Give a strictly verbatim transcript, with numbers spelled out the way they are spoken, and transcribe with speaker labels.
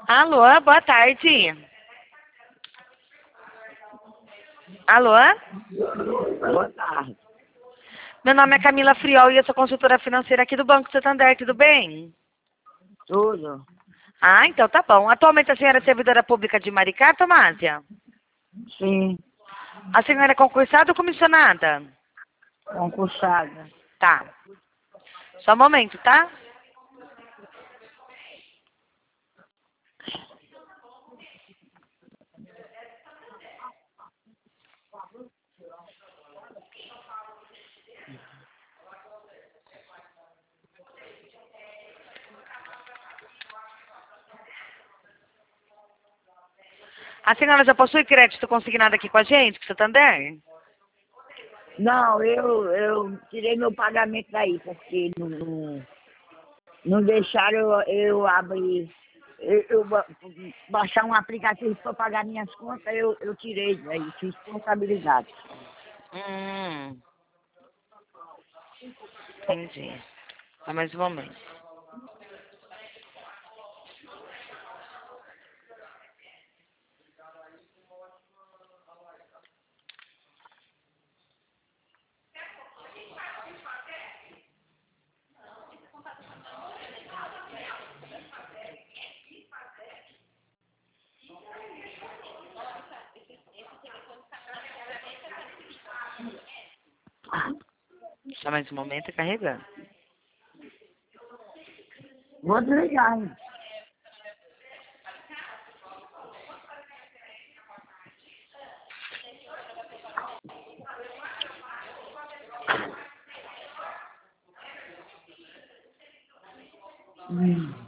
Speaker 1: Alô, boa tarde. Alô?
Speaker 2: Boa tarde.
Speaker 1: Meu nome é Camila Friol e eu sou consultora financeira aqui do Banco Santander, tudo bem?
Speaker 2: Tudo?
Speaker 1: Ah, então tá bom. Atualmente a senhora é servidora pública de Maricá, Tomásia?
Speaker 2: Sim,
Speaker 1: A senhora é concursada ou comissionada?
Speaker 2: concursada.
Speaker 1: Tá. Só um momento, tá? A senhora já possui crédito consignado aqui com a gente, com o Santander?
Speaker 2: Não, eu, eu tirei meu pagamento daí, porque não, não, não deixaram eu, eu abrir, eu, eu ba- baixar um aplicativo para pagar minhas contas, eu, eu tirei daí, fiz contabilidade.
Speaker 1: Hum, entendi. Só mais um momento. Só mais um momento, carregando.
Speaker 2: Vou desligar, hein? Hum.